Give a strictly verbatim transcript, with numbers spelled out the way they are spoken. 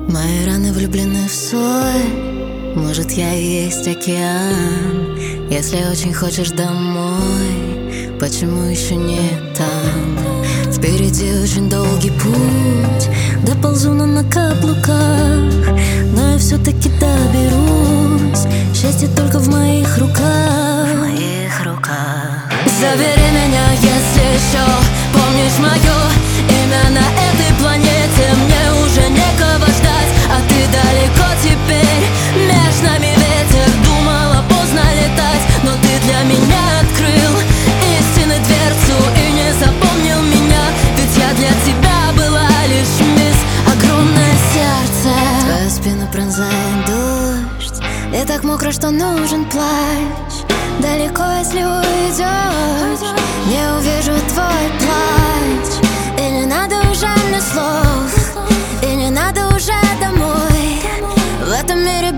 Мои раны влюблены в соль. Может, я и есть океан. Если очень хочешь домой, почему еще не там? Впереди очень долгий путь. Доползу на, на каблуках, но я все-таки доберусь. Счастье только в моих руках. В моих руках. Забери меня, если еще помнишь мое имя на этой планете. Мне уже некого ждать, а ты далеко теперь. Меж нами ветер, думала поздно летать, но ты для меня открыл истины дверцу и не запомнил меня. Ведь я для тебя была лишь мисс огромное сердце. Твою спину пронзает дождь, и так мокро, что нужен плащ. Далеко, если уйдешь, не увижу твой плач. И не надо уже мне слов, и не надо уже домой. В этом мире